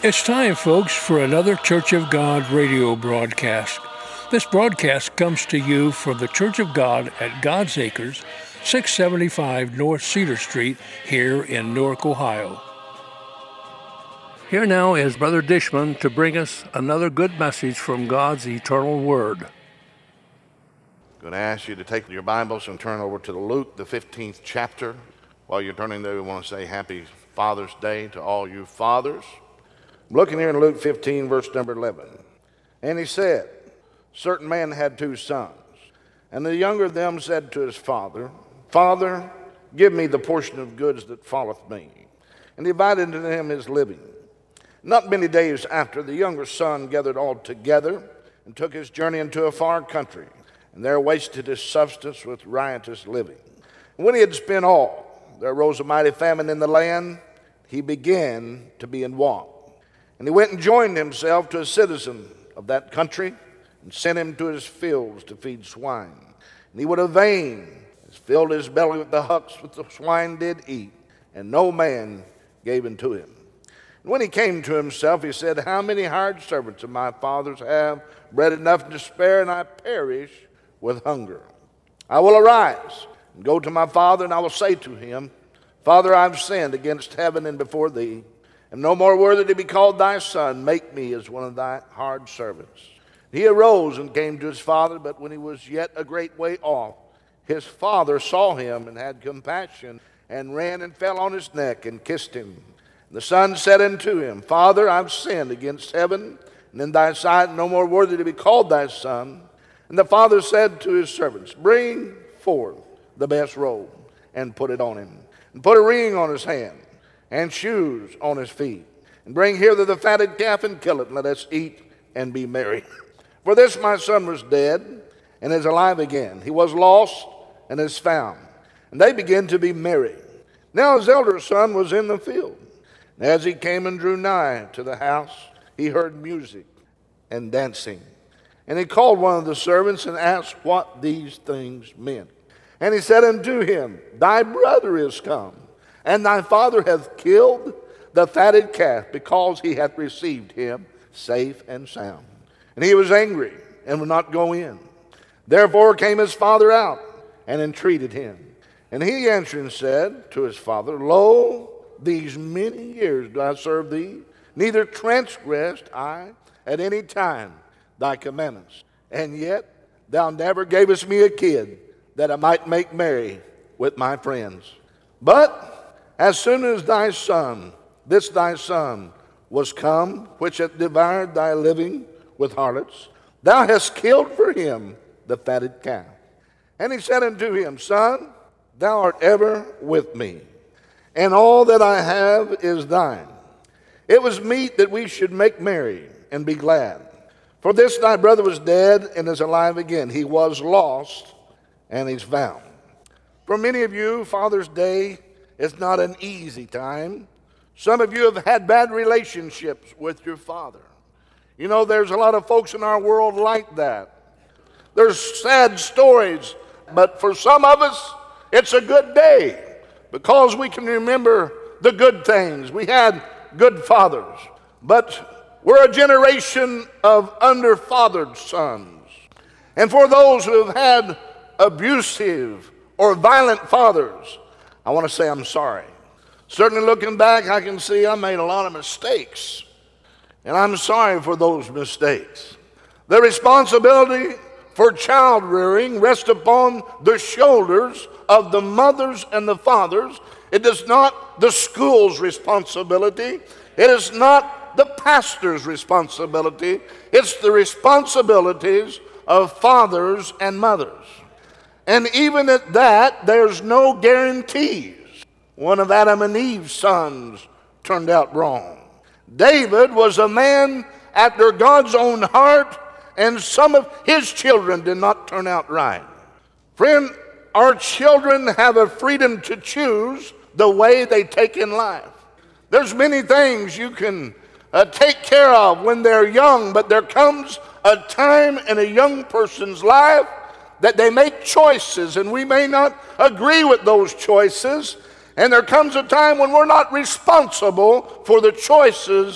It's time, folks, for another Church of God radio broadcast. This broadcast comes to you from the Church of God at God's Acres, 675 North Cedar Street, here in Newark, Ohio. Here now is Brother Dishman to bring us another good message from God's eternal Word. I'm going to ask you to take your Bibles and turn over to Luke, the 15th chapter. While you're turning there, we want to say Happy Father's Day to all you fathers. I'm looking here in Luke 15, verse number 11. And he said, certain man had 2 sons, and the younger of them said to his father, Father, give me the portion of goods that falleth me. And he divided unto him his living. Not many days after, the younger son gathered all together, and took his journey into a far country, and there wasted his substance with riotous living. And when he had spent all, there arose a mighty famine in the land. He began to be in want. And he went and joined himself to a citizen of that country, and sent him to his fields to feed swine. And he would have vain, has filled his belly with the hucks which the swine did eat, and no man gave unto him. And when he came to himself, he said, How many hired servants of my father's have bread enough to spare, and I perish with hunger? I will arise and go to my father, and I will say to him, Father, I've sinned against heaven and before thee, and no more worthy to be called thy son. Make me as one of thy hired servants. He arose and came to his father, but when he was yet a great way off, his father saw him and had compassion, and ran and fell on his neck and kissed him. And the son said unto him, Father, I've sinned against heaven, and in thy sight, no more worthy to be called thy son. And the father said to his servants, Bring forth the best robe, and put it on him, and put a ring on his hand, and shoes on his feet. And bring hither the fatted calf, and kill it, and let us eat and be merry. For this my son was dead, and is alive again. He was lost, and is found. And they began to be merry. Now his elder son was in the field. And as he came and drew nigh to the house, he heard music and dancing. And he called one of the servants, and asked what these things meant. And he said unto him, Thy brother is come, and thy father hath killed the fatted calf, because he hath received him safe and sound. And he was angry, and would not go in. Therefore came his father out, and entreated him. And he answering said to his father, Lo, these many years do I serve thee, neither transgressed I at any time thy commandments. And yet thou never gavest me a kid, that I might make merry with my friends. But as soon as thy son, this thy son, was come, which hath devoured thy living with harlots, thou hast killed for him the fatted calf. And he said unto him, Son, thou art ever with me, and all that I have is thine. It was meet that we should make merry and be glad. For this thy brother was dead, and is alive again. He was lost, and he's found. For many of you, Father's Day is not an easy time. Some of you have had bad relationships with your father. You know, there's a lot of folks in our world like that. There's sad stories, but for some of us, it's a good day because we can remember the good things. We had good fathers, but we're a generation of under-fathered sons. And for those who have had abusive or violent fathers, I want to say I'm sorry. Certainly looking back, I can see I made a lot of mistakes. And I'm sorry for those mistakes. The responsibility for child rearing rests upon the shoulders of the mothers and the fathers. It is not the school's responsibility. It is not the pastor's responsibility. It's the responsibilities of fathers and mothers. And even at that, there's no guarantees. One of Adam and Eve's sons turned out wrong. David was a man after God's own heart, and some of his children did not turn out right. Friend, our children have a freedom to choose the way they take in life. There's many things you can take care of when they're young, but there comes a time in a young person's life that they make choices, and we may not agree with those choices, and there comes a time when we're not responsible for the choices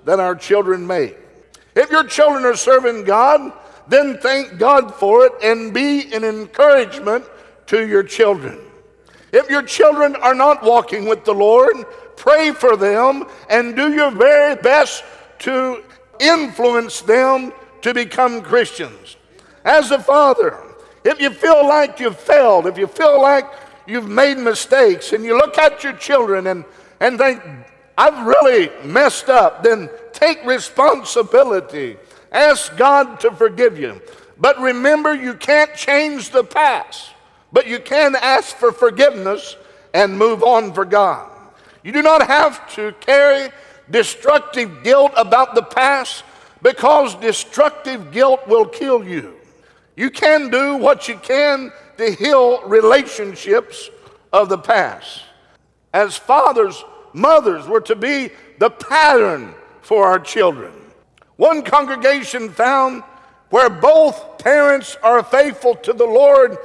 that our children make. If your children are serving God, then thank God for it and be an encouragement to your children. If your children are not walking with the Lord, pray for them and do your very best to influence them to become Christians. As a father, if you feel like you've failed, if you feel like you've made mistakes, and you look at your children and think, I've really messed up, then take responsibility. Ask God to forgive you. But remember, you can't change the past, but you can ask for forgiveness and move on for God. You do not have to carry destructive guilt about the past, because destructive guilt will kill you. You can do what you can to heal relationships of the past. As fathers, mothers were to be the pattern for our children. One congregation found where both parents are faithful to the Lord,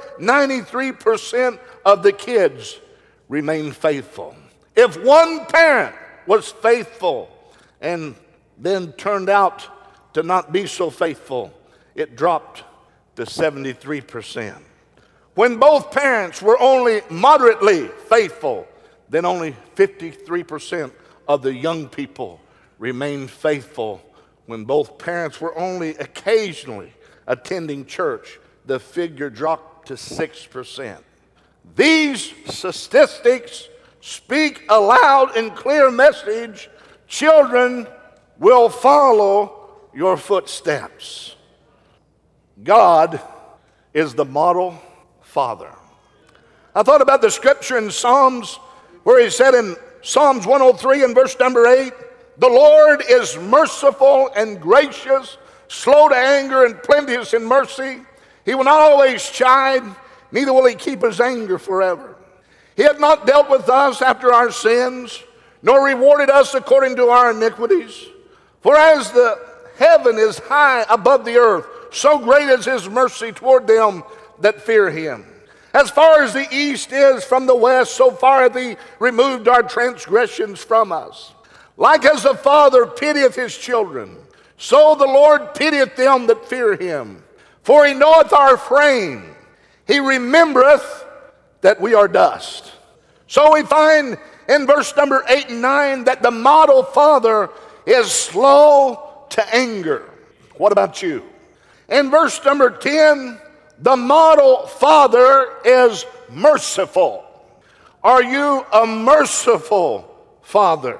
93% of the kids remain faithful. If one parent was faithful and then turned out to not be so faithful, it dropped to 73%. When both parents were only moderately faithful, then only 53% of the young people remained faithful. When both parents were only occasionally attending church, the figure dropped to 6%. These statistics speak a loud and clear message: children will follow your footsteps. God is the model father. I thought about the scripture in Psalms where he said in Psalms 103 and verse number 8, the Lord is merciful and gracious, slow to anger and plenteous in mercy. He will not always chide, neither will he keep his anger forever. He hath not dealt with us after our sins, nor rewarded us according to our iniquities. For as the heaven is high above the earth, so great is his mercy toward them that fear him. As far as the east is from the west, so far hath he removed our transgressions from us. Like as the Father pitieth his children, so the Lord pitieth them that fear him. For he knoweth our frame. He remembereth that we are dust. So we find in verse number 8 and 9 that the model father is slow to anger. What about you? In verse number 10, the model father is merciful. Are you a merciful father?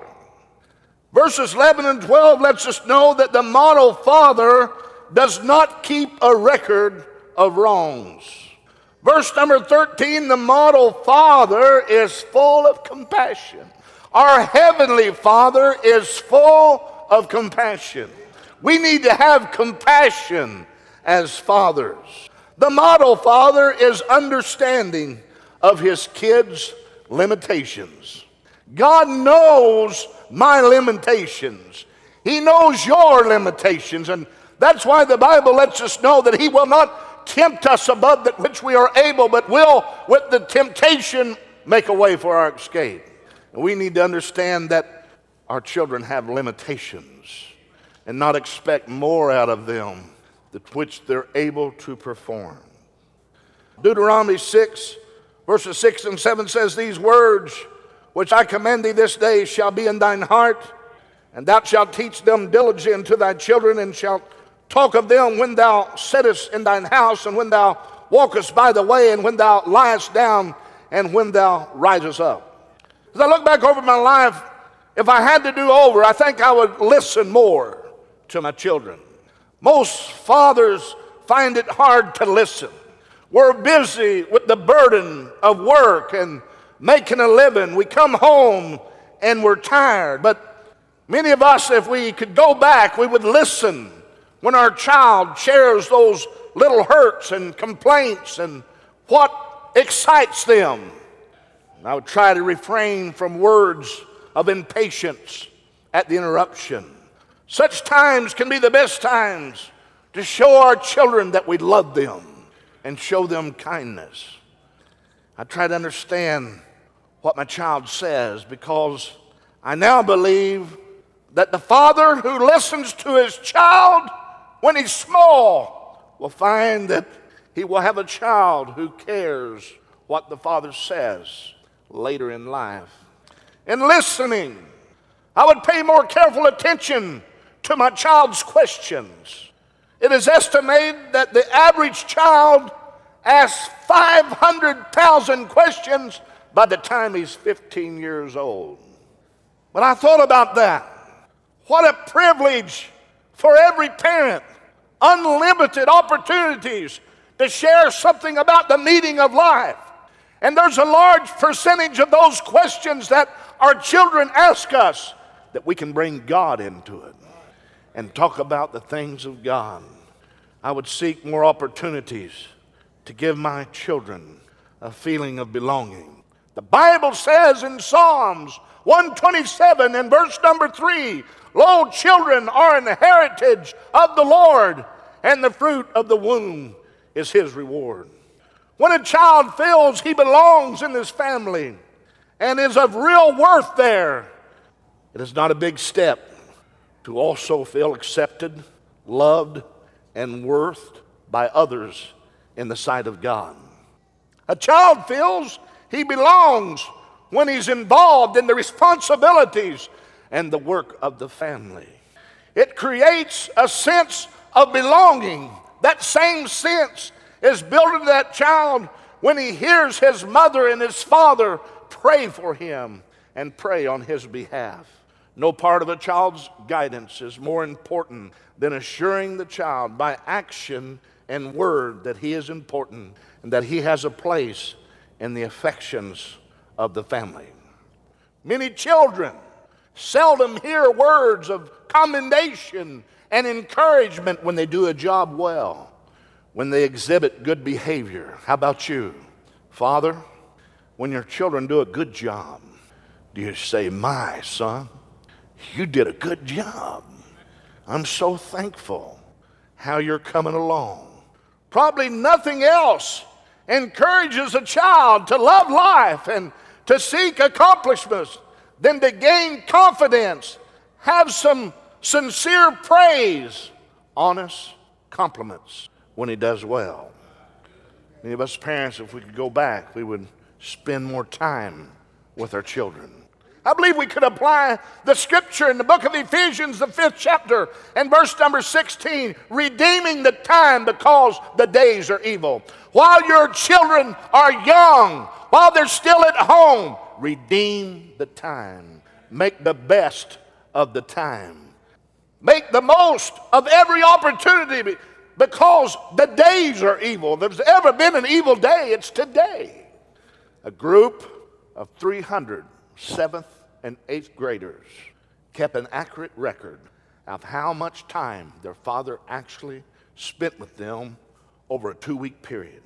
Verses 11 and 12 lets us know that the model father does not keep a record of wrongs. Verse number 13, the model father is full of compassion. Our heavenly Father is full of compassion. We need to have compassion as fathers. The model father is understanding of his kids' limitations. God knows my limitations. He knows your limitations, and that's why the Bible lets us know that he will not tempt us above that which we are able, but will, with the temptation, make a way for our escape. And we need to understand that our children have limitations and not expect more out of them than which they're able to perform. Deuteronomy 6, verses 6 and 7 says, these words which I command thee this day shall be in thine heart, and thou shalt teach them diligently unto thy children, and shalt talk of them when thou sittest in thine house, and when thou walkest by the way, and when thou liest down, and when thou risest up. As I look back over my life, if I had to do over, I think I would listen more to my children. Most fathers find it hard to listen. We're busy with the burden of work and making a living. We come home and we're tired. But many of us, if we could go back, we would listen when our child shares those little hurts and complaints and what excites them. And I would try to refrain from words of impatience at the interruption. Such times can be the best times to show our children that we love them and show them kindness. I try to understand what my child says, because I now believe that the father who listens to his child when he's small will find that he will have a child who cares what the father says later in life. In listening, I would pay more careful attention to my child's questions. It is estimated that the average child asks 500,000 questions by the time he's 15 years old. When I thought about that, what a privilege for every parent. Unlimited opportunities to share something about the meaning of life. And there's a large percentage of those questions that our children ask us that we can bring God into it and talk about the things of God. I would seek more opportunities to give my children a feeling of belonging. The Bible says in Psalms 127 and verse number 3, "Lo, children are an heritage of the Lord, and the fruit of the womb is his reward." When a child feels he belongs in this family and is of real worth there, it is not a big step to also feel accepted, loved, and worthed by others in the sight of God. A child feels he belongs when he's involved in the responsibilities and the work of the family. It creates a sense of belonging. That same sense is built into that child when he hears his mother and his father pray for him and pray on his behalf. No part of a child's guidance is more important than assuring the child by action and word that he is important and that he has a place in the affections of the family. Many children seldom hear words of commendation and encouragement when they do a job well, when they exhibit good behavior. How about you, Father? When your children do a good job, do you say, "My son, you did a good job. I'm so thankful how you're coming along"? Probably nothing else encourages a child to love life and to seek accomplishments than to gain confidence, have some sincere praise, honest compliments when he does well. Many of us parents, if we could go back, we would spend more time with our children. I believe we could apply the scripture in the book of Ephesians, the 5th chapter, and verse number 16, redeeming the time because the days are evil. While your children are young, while they're still at home, redeem the time. Make the best of the time. Make the most of every opportunity because the days are evil. If there's ever been an evil day, it's today. A group of 300 7th and 8th graders kept an accurate record of how much time their father actually spent with them over a 2-week period.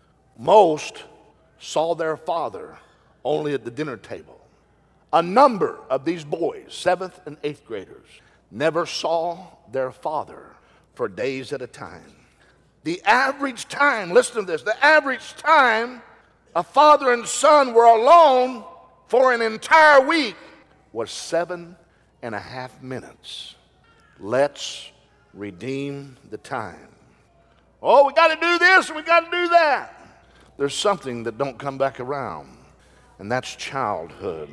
Most saw their father only at the dinner table. A number of these boys, 7th and 8th graders, never saw their father for days at a time. The average time, listen to this, the average time a father and son were alone for an entire week was 7.5 minutes. Let's redeem the time. Oh, we got to do this and we got to do that. There's something that don't come back around, and that's childhood.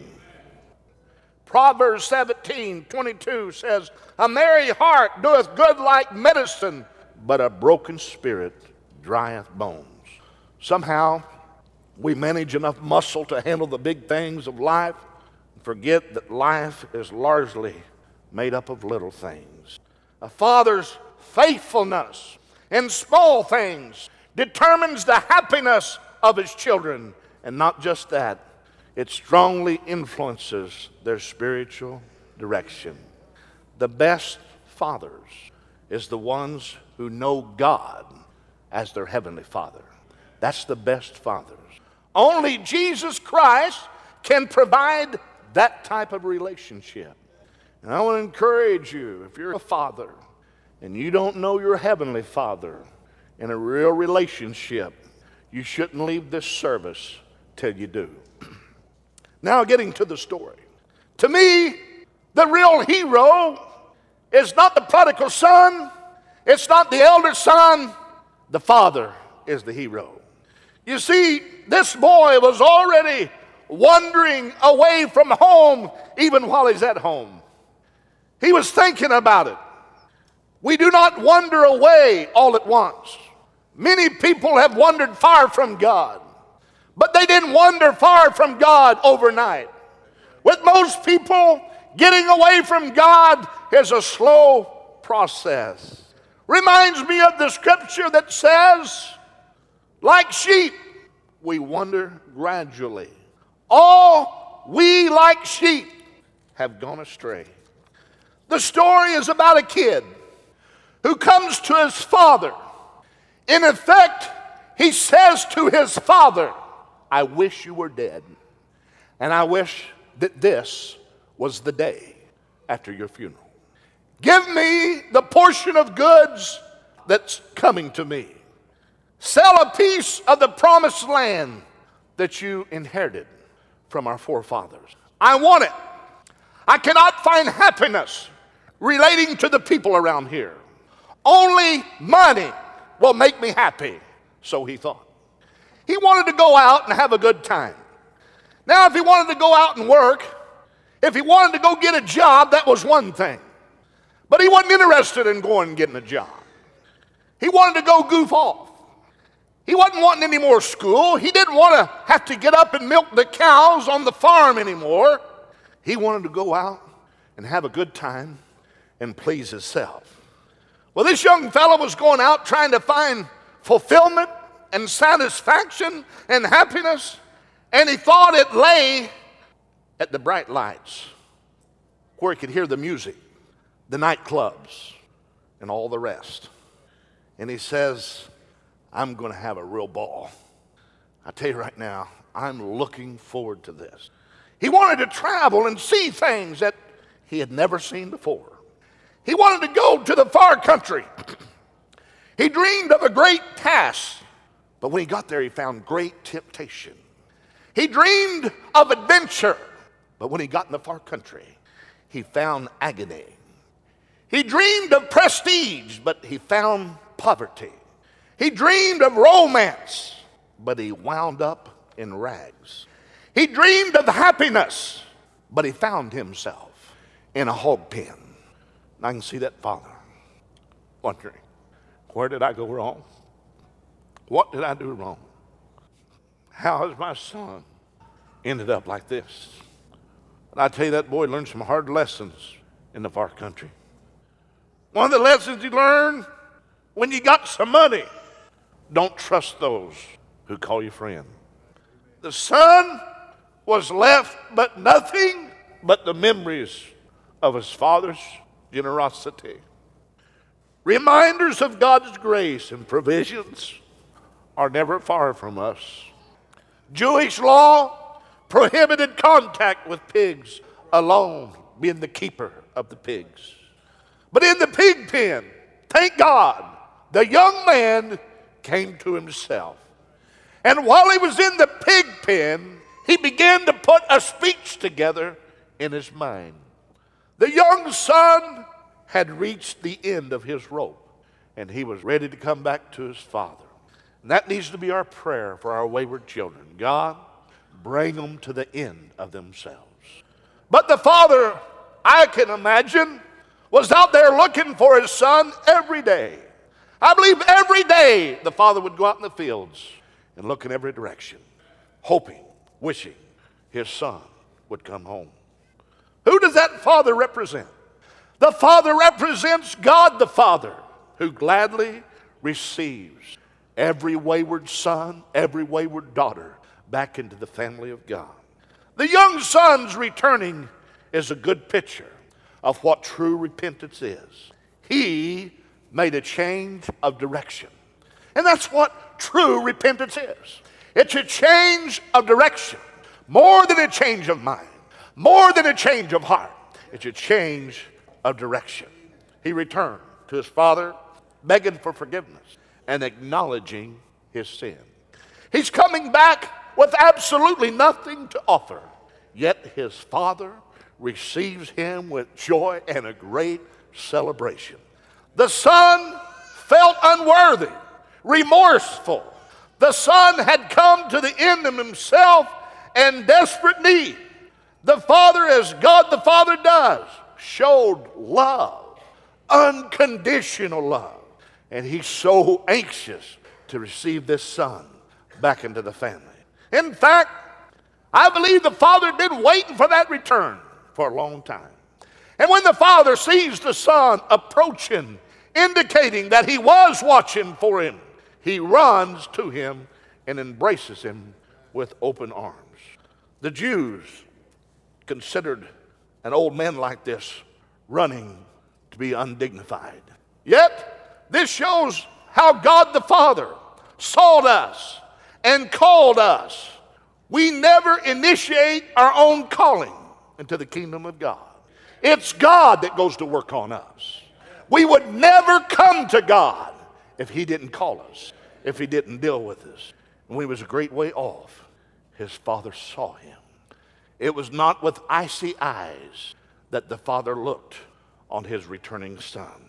Proverbs 17:22 says, "A merry heart doeth good like medicine, but a broken spirit drieth bones." Somehow, we manage enough muscle to handle the big things of life and forget that life is largely made up of little things. A father's faithfulness in small things determines the happiness of his children, and not just that, it strongly influences their spiritual direction. The best fathers is the ones who know God as their heavenly Father. That's the best fathers. Only Jesus Christ can provide that type of relationship. And I want to encourage you, if you're a father and you don't know your heavenly Father in a real relationship, you shouldn't leave this service till you do. Now getting to the story. To me, The real hero is not the prodigal son. It's not the elder son. The father is the hero. You see, this boy was already wandering away from home even while he's at home. He was thinking about it. We do not wander away all at once. Many people have wandered far from God, but they didn't wander far from God overnight. With most people, getting away from God is a slow process. Reminds me of the scripture that says, like sheep, we wander gradually. All we like sheep have gone astray. The story is about a kid who comes to his father. In effect, he says to his father, I wish you were dead, and I wish that this was the day after your funeral. Give me the portion of goods that's coming to me. Sell a piece of the promised land that you inherited from our forefathers. I want it. I cannot find happiness relating to the people around here. Only money will make me happy, so he thought. He wanted to go out and have a good time. Now, if he wanted to go out and work, if he wanted to go get a job, that was one thing. But he wasn't interested in going and getting a job. He wanted to go goof off. He wasn't wanting any more school. He didn't want to have to get up and milk the cows on the farm anymore. He wanted to go out and have a good time and please himself. Well, this young fellow was going out trying to find fulfillment and satisfaction and happiness, and he thought it lay at the bright lights where he could hear the music, the nightclubs, and all the rest. And he says, I'm going to have a real ball. I tell you right now, I'm looking forward to this. He wanted to travel and see things that he had never seen before. He wanted to go to the far country. He dreamed of a great task, but when he got there, he found great temptation. He dreamed of adventure, but when he got in the far country, he found agony. He dreamed of prestige, but he found poverty. He dreamed of romance, but he wound up in rags. He dreamed of happiness, but he found himself in a hog pen. And I can see that father wondering, where did I go wrong? What did I do wrong? How has my son ended up like this? And I tell you, that boy learned some hard lessons in the far country. One of the lessons he learned, when you got some money, don't trust those who call you friend. The son was left but nothing but the memories of his father's generosity. Reminders of God's grace and provisions are never far from us. Jewish law prohibited contact with pigs alone, being the keeper of the pigs. But in the pig pen, thank God, the young man came to himself. And while he was in the pig pen, he began to put a speech together in his mind. The young son had reached the end of his rope, and he was ready to come back to his father. And that needs to be our prayer for our wayward children. God, bring them to the end of themselves. But the father, I can imagine, was out there looking for his son every day. I believe every day the father would go out in the fields and look in every direction, hoping, wishing his son would come home. Who does that father represent? The father represents God the Father, who gladly receives every wayward son, every wayward daughter back into the family of God. The young son's returning is a good picture of what true repentance is. He made a change of direction. And that's what true repentance is. It's a change of direction, more than a change of mind, more than a change of heart. It's a change of direction. He returned to his father, begging for forgiveness and acknowledging his sin. He's coming back with absolutely nothing to offer, yet his father receives him with joy and a great celebration. The son felt unworthy, remorseful. The son had come to the end of himself and desperate need. The father, as God the Father does, showed love, unconditional love. And he's so anxious to receive this son back into the family. In fact, I believe the father had been waiting for that return for a long time. And when the father sees the son approaching, indicating that he was watching for him, he runs to him and embraces him with open arms. The Jews considered an old man like this running to be undignified. Yet, this shows how God the Father sought us and called us. We never initiate our own calling into the kingdom of God. It's God that goes to work on us. We would never come to God if he didn't call us, if he didn't deal with us. When he was a great way off, his father saw him. It was not with icy eyes that the father looked on his returning son.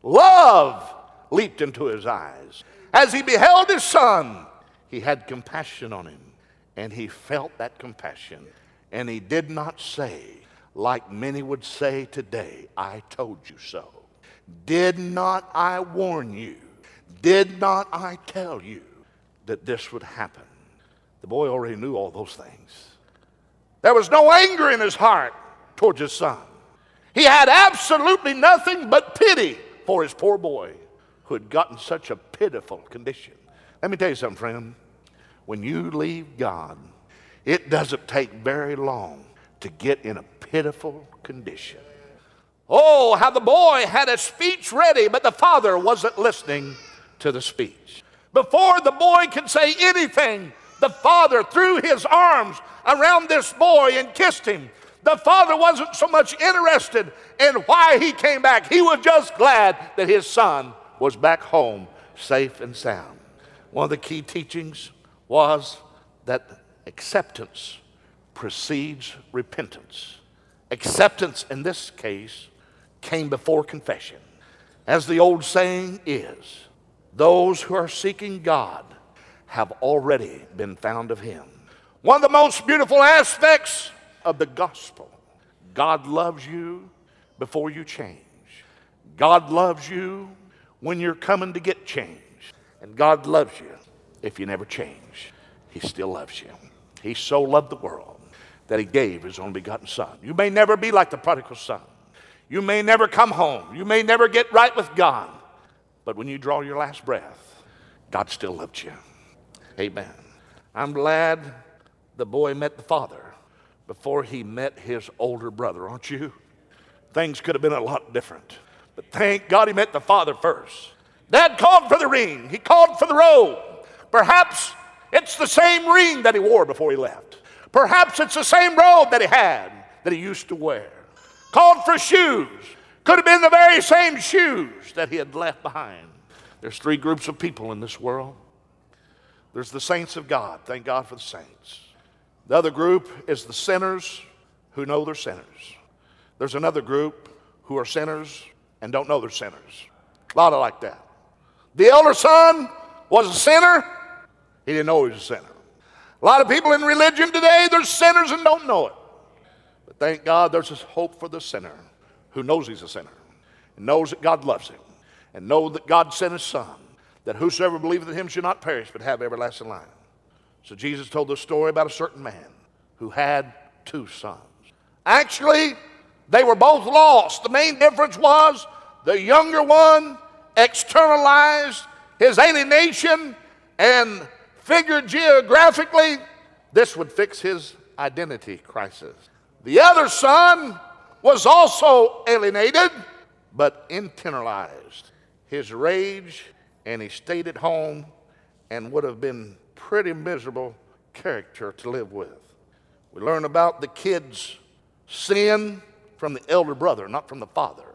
Love leaped into his eyes. As he beheld his son, he had compassion on him, and he felt that compassion. And he did not say, like many would say today, I told you so. Did not I warn you? Did not I tell you that this would happen? The boy already knew all those things. There was no anger in his heart towards his son. He had absolutely nothing but pity for his poor boy who had gotten such a pitiful condition. Let me tell you something, friend. When you leave God, it doesn't take very long to get in a pitiful condition. Oh, how the boy had a speech ready, but the father wasn't listening to the speech. Before the boy could say anything, the father threw his arms around this boy and kissed him. The father wasn't so much interested in why he came back. He was just glad that his son was back home safe and sound. One of the key teachings was that acceptance precedes repentance. Acceptance in this case came before confession. As the old saying is, those who are seeking God have already been found of him. One of the most beautiful aspects of the gospel, God loves you before you change. God loves you when you're coming to get change. And God loves you if you never change. He still loves you. He so loved the world that he gave his only begotten son. You may never be like the prodigal son. You may never come home. You may never get right with God. But when you draw your last breath, God still loved you. Amen. I'm glad the boy met the father before he met his older brother, aren't you? Things could have been a lot different. But thank God he met the father first. Dad called for the ring. He called for the robe. Perhaps it's the same ring that he wore before he left. Perhaps it's the same robe that he had that he used to wear. Called for shoes. Could have been the very same shoes that he had left behind. There's three groups of people in this world. There's the saints of God. Thank God for the saints. The other group is the sinners who know they're sinners. There's another group who are sinners and don't know they're sinners. A lot of like that. The elder son was a sinner. He didn't know he was a sinner. A lot of people in religion today, they're sinners and don't know it. But thank God there's this hope for the sinner who knows he's a sinner and knows that God loves him and knows that God sent his son, that whosoever believeth in him should not perish but have everlasting life. So Jesus told this story about a certain man who had two sons. Actually, they were both lost. The main difference was the younger one externalized his alienation and figured geographically this would fix his identity crisis. The other son was also alienated but internalized his rage, and he stayed at home and would have been pretty miserable character to live with. We learn about the kid's sin from the elder brother, not from the father.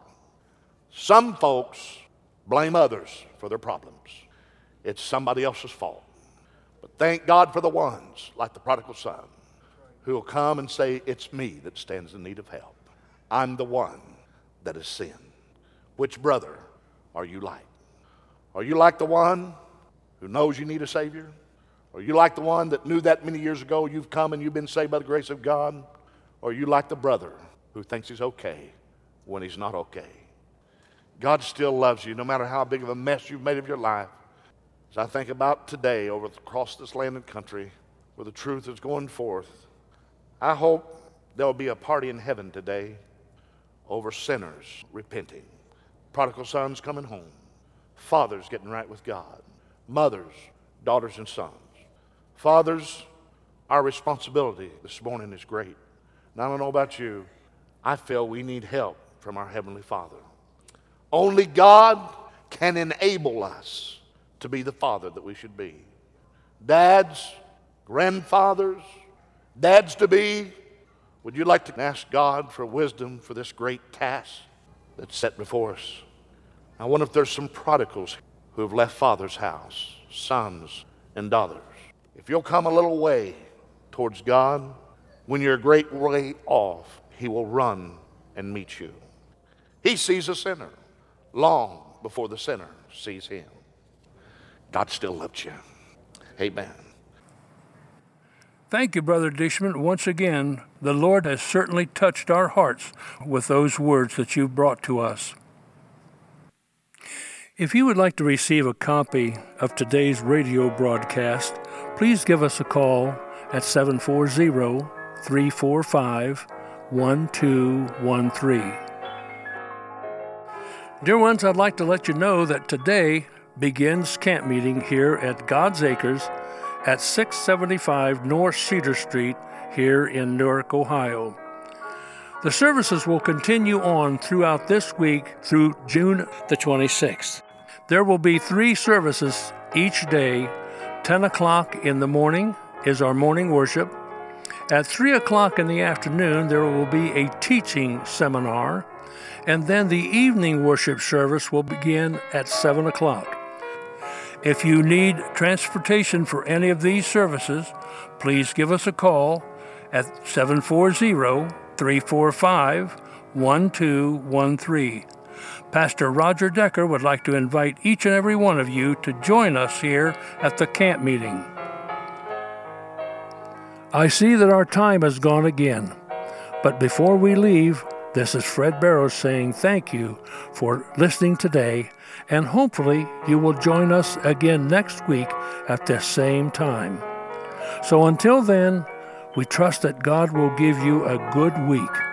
Some folks blame others for their problems. It's somebody else's fault. But thank God for the ones, like the prodigal son, who will come and say, it's me that stands in need of help. I'm the one that has sinned. Which brother are you like? Are you like the one who knows you need a Savior? Are you like the one that knew that many years ago you've come and you've been saved by the grace of God? Or are you like the brother who thinks he's okay when he's not okay? God still loves you no matter how big of a mess you've made of your life. As I think about today across this land and country where the truth is going forth, I hope there will be a party in heaven today over sinners repenting, prodigal sons coming home, fathers getting right with God, mothers, daughters, and sons. Fathers, our responsibility this morning is great. And I don't know about you, I feel we need help from our Heavenly Father. Only God can enable us to be the father that we should be. Dads, grandfathers, dads to be, would you like to ask God for wisdom for this great task that's set before us? I wonder if there's some prodigals who have left father's house, sons and daughters. If you'll come a little way towards God, when you're a great way off, He will run and meet you. He sees a sinner long before the sinner sees Him. God still loves you. Amen. Thank you, Brother Dishman. Once again, the Lord has certainly touched our hearts with those words that you've brought to us. If you would like to receive a copy of today's radio broadcast, please give us a call at 740-345-1213. Dear ones, I'd like to let you know that today begins camp meeting here at God's Acres at 675 North Cedar Street here in Newark, Ohio. The services will continue on throughout this week through June the 26th. There will be 3 services each day. 10 o'clock in the morning is our morning worship. At 3 o'clock in the afternoon, there will be a teaching seminar. And then the evening worship service will begin at 7 o'clock. If you need transportation for any of these services, please give us a call at 740-345-1213. Pastor Roger Decker would like to invite each and every one of you to join us here at the camp meeting. I see that our time has gone again, but before we leave, this is Fred Barrows saying thank you for listening today, and hopefully you will join us again next week at the same time. So until then, we trust that God will give you a good week.